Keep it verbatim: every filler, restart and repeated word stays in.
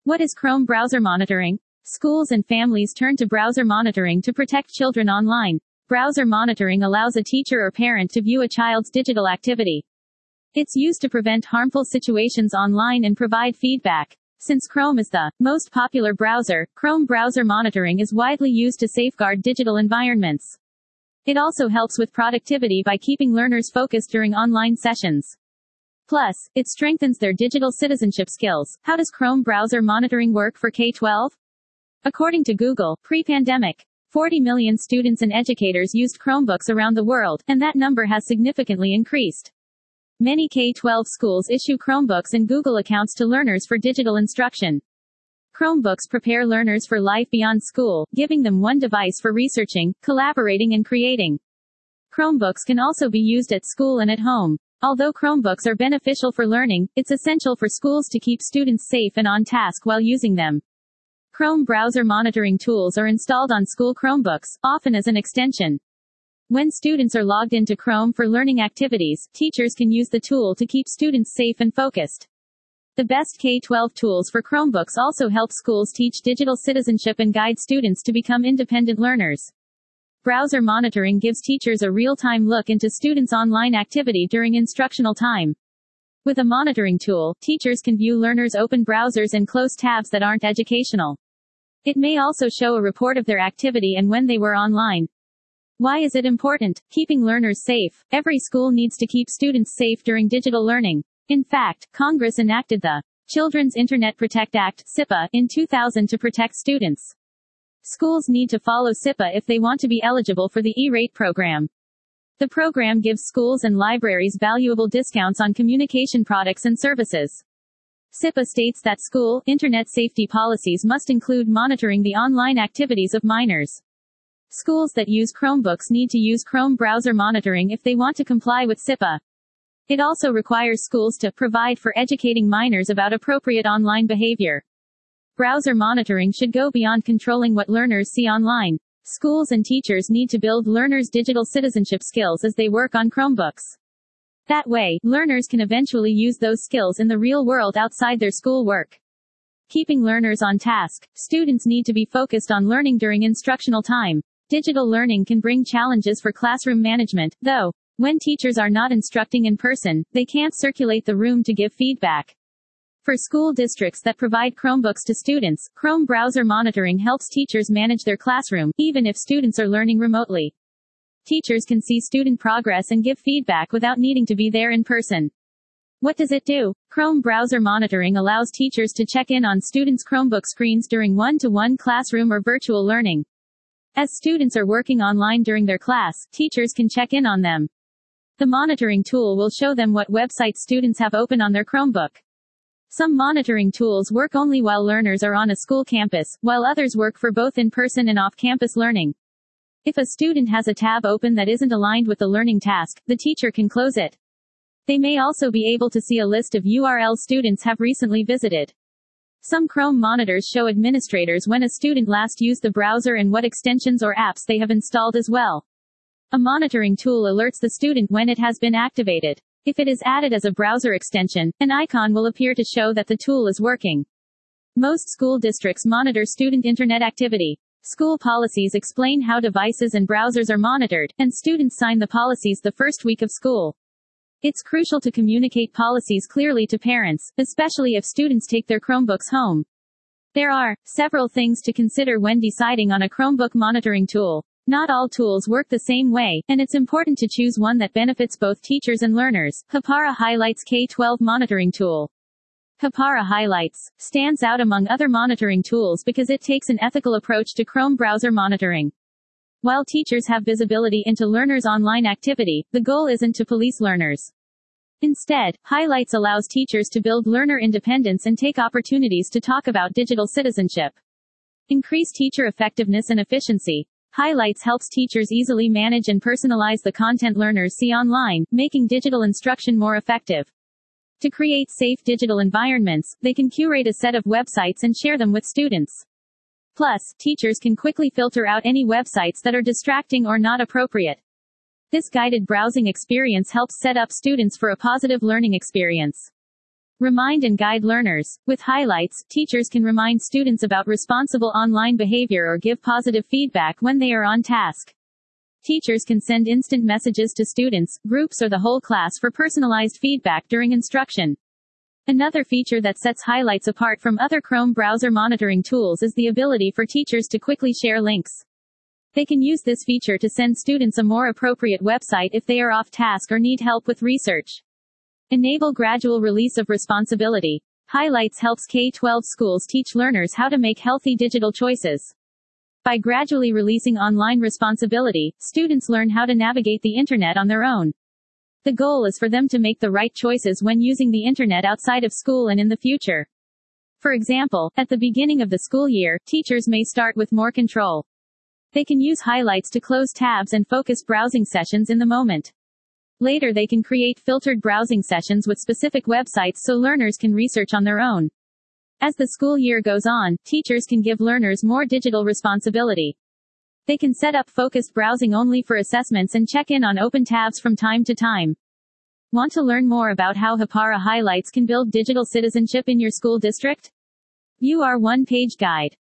What is Chrome browser monitoring? Schools and families turn to browser monitoring to protect children online. Browser monitoring allows a teacher or parent to view a child's digital activity. It's used to prevent harmful situations online and provide feedback. Since Chrome is the most popular browser, Chrome browser monitoring is widely used to safeguard digital environments. It also helps with productivity by keeping learners focused during online sessions. Plus, it strengthens their digital citizenship skills. How does Chrome browser monitoring work for K twelve? According to Google, pre-pandemic, forty million students and educators used Chromebooks around the world, and that number has significantly increased. Many K twelve schools issue Chromebooks and Google accounts to learners for digital instruction. Chromebooks prepare learners for life beyond school, giving them one device for researching, collaborating and creating. Chromebooks can also be used at school and at home. Although Chromebooks are beneficial for learning, it's essential for schools to keep students safe and on task while using them. Chrome browser monitoring tools are installed on school Chromebooks, often as an extension. When students are logged into Chrome for learning activities, teachers can use the tool to keep students safe and focused. The best K twelve tools for Chromebooks also help schools teach digital citizenship and guide students to become independent learners. Browser monitoring gives teachers a real-time look into students' online activity during instructional time. With a monitoring tool, teachers can view learners' open browsers and close tabs that aren't educational. It may also show a report of their activity and when they were online. Why is it important? Keeping learners safe. Every school needs to keep students safe during digital learning. In fact, Congress enacted the Children's Internet Protect Act, SIPA, in two thousand to protect students. Schools need to follow SIPA if they want to be eligible for the E-rate program. The program gives schools and libraries valuable discounts on communication products and services. SIPA states that school internet safety policies must include monitoring the online activities of minors. Schools that use Chromebooks need to use Chrome browser monitoring if they want to comply with SIPA. It also requires schools to provide for educating minors about appropriate online behavior. Browser monitoring should go beyond controlling what learners see online. Schools and teachers need to build learners' digital citizenship skills as they work on Chromebooks. That way, learners can eventually use those skills in the real world outside their school work. Keeping learners on task. Students need to be focused on learning during instructional time. Digital learning can bring challenges for classroom management, though. When teachers are not instructing in person, they can't circulate the room to give feedback. For school districts that provide Chromebooks to students, Chrome browser monitoring helps teachers manage their classroom, even if students are learning remotely. Teachers can see student progress and give feedback without needing to be there in person. What does it do? Chrome browser monitoring allows teachers to check in on students' Chromebook screens during one-to-one classroom or virtual learning. As students are working online during their class, teachers can check in on them. The monitoring tool will show them what websites students have open on their Chromebook. Some monitoring tools work only while learners are on a school campus, while others work for both in-person and off-campus learning. If a student has a tab open that isn't aligned with the learning task, the teacher can close it. They may also be able to see a list of U R Ls students have recently visited. Some Chrome monitors show administrators when a student last used the browser and what extensions or apps they have installed as well. A monitoring tool alerts the student when it has been activated. If it is added as a browser extension, an icon will appear to show that the tool is working. Most school districts monitor student internet activity. School policies explain how devices and browsers are monitored, and students sign the policies the first week of school. It's crucial to communicate policies clearly to parents, especially if students take their Chromebooks home. There are several things to consider when deciding on a Chromebook monitoring tool. Not all tools work the same way, and it's important to choose one that benefits both teachers and learners. Hapara Highlights K twelve Monitoring Tool. Hapara Highlights stands out among other monitoring tools because it takes an ethical approach to Chrome browser monitoring. While teachers have visibility into learners' online activity, the goal isn't to police learners. Instead, Highlights allows teachers to build learner independence and take opportunities to talk about digital citizenship. Increase teacher effectiveness and efficiency. Highlights helps teachers easily manage and personalize the content learners see online, making digital instruction more effective. To create safe digital environments, they can curate a set of websites and share them with students. Plus, teachers can quickly filter out any websites that are distracting or not appropriate. This guided browsing experience helps set up students for a positive learning experience. Remind and guide learners. With highlights, teachers can remind students about responsible online behavior or give positive feedback when they are on task. Teachers can send instant messages to students, groups, or the whole class for personalized feedback during instruction. Another feature that sets highlights apart from other Chrome browser monitoring tools is the ability for teachers to quickly share links. They can use this feature to send students a more appropriate website if they are off task or need help with research. Enable gradual release of responsibility. Highlights helps K through twelve schools teach learners how to make healthy digital choices. By gradually releasing online responsibility, students learn how to navigate the internet on their own. The goal is for them to make the right choices when using the internet outside of school and in the future. For example, at the beginning of the school year, teachers may start with more control. They can use highlights to close tabs and focus browsing sessions in the moment. Later they can create filtered browsing sessions with specific websites so learners can research on their own. As the school year goes on, teachers can give learners more digital responsibility. They can set up focused browsing only for assessments and check in on open tabs from time to time. Want to learn more about how Hapara Highlights can build digital citizenship in your school district? View our one-page guide.